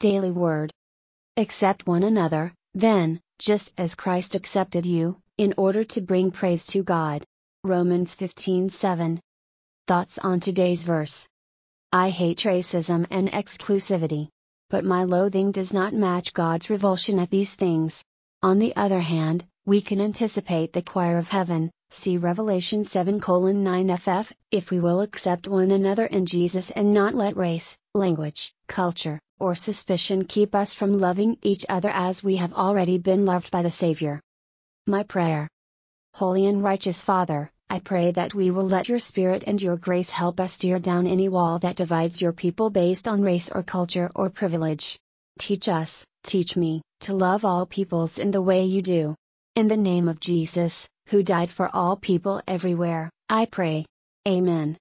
Daily Word. Accept one another, then, just as Christ accepted you, in order to bring praise to God. Romans 15:7. Thoughts on today's verse. I hate racism and exclusivity. But my loathing does not match God's revulsion at these things. On the other hand, we can anticipate the choir of heaven, see Revelation 7:9 if we will accept one another in Jesus and not let race, language, culture, or suspicion keep us from loving each other as we have already been loved by the Savior. My prayer. Holy and righteous Father, I pray that we will let your Spirit and your grace help us tear down any wall that divides your people based on race or culture or privilege. Teach me, to love all peoples in the way you do. In the name of Jesus, who died for all people everywhere, I pray. Amen.